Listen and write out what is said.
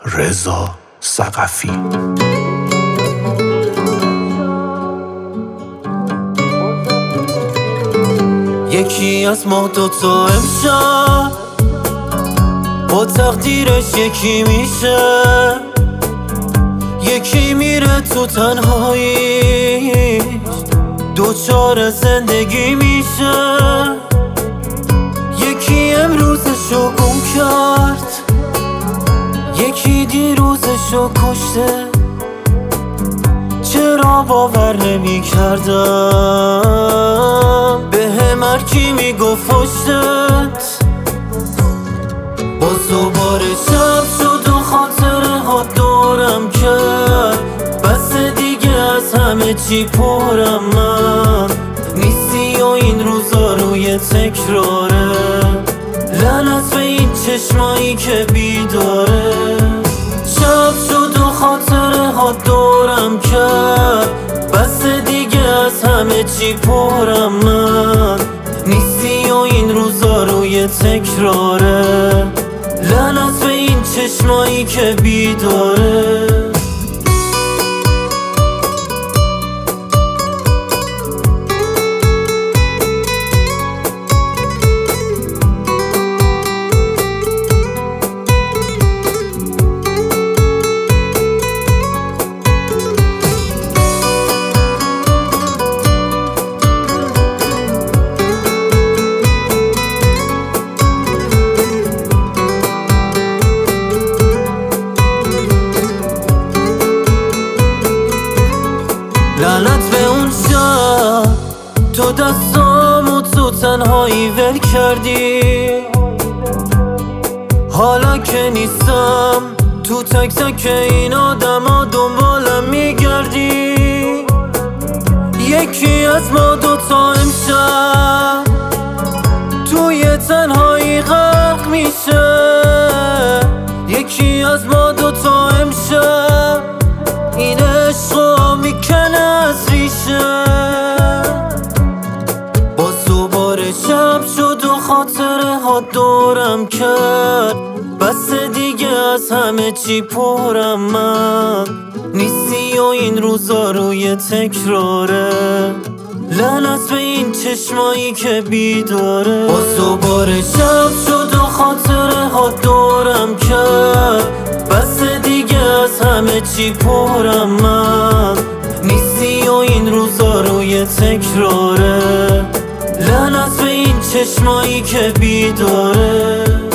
رضا ثقفی. یکی از ما دوتا امشب با تقدیرش یکی میشه، یکی میره تو تنهاییش دوچار زندگی میشه، یکی امروزشو گم کرد، یکی دیروزشو کشته. چرا باور نمی کردم به هر کی می گفت پشتت، باز دوباره شب شد و خاطره ها دورم کرد. بس دیگه از همه چی پرم من نیستی و این روزا روی تکراره. لعنت به این چشمایی که بیداره. شب شد و خاطره ها دورم کرد. بس دیگه از همه چی پرم من نیستی و این روزا روی تکراره. لعنت به این چشمایی که بیداره. لعنت به اون شب تو دستامو تو تنهایی ول کردی. حالا که نیستم تو تک تک این آدم ها دنبالم میگردی. یکی از ما دوتا امشب توی تنهایی غرق میشه. یکی از ما دوتا امشب این عشقو میکنه از ریشه. باز دوباره شب شد و خاطره ها دورم کرد. بس دیگه از همه چی پرم من نیستی و این روزا روی تکراره. لعنت به این چشمایی که بیداره. باز دوباره شب شد و خاطره ها دورم کرد. بس دیگه از همه چی پرم من نیستی و این روزا روی تکراره. لعنت به این چشمایی که بیداره.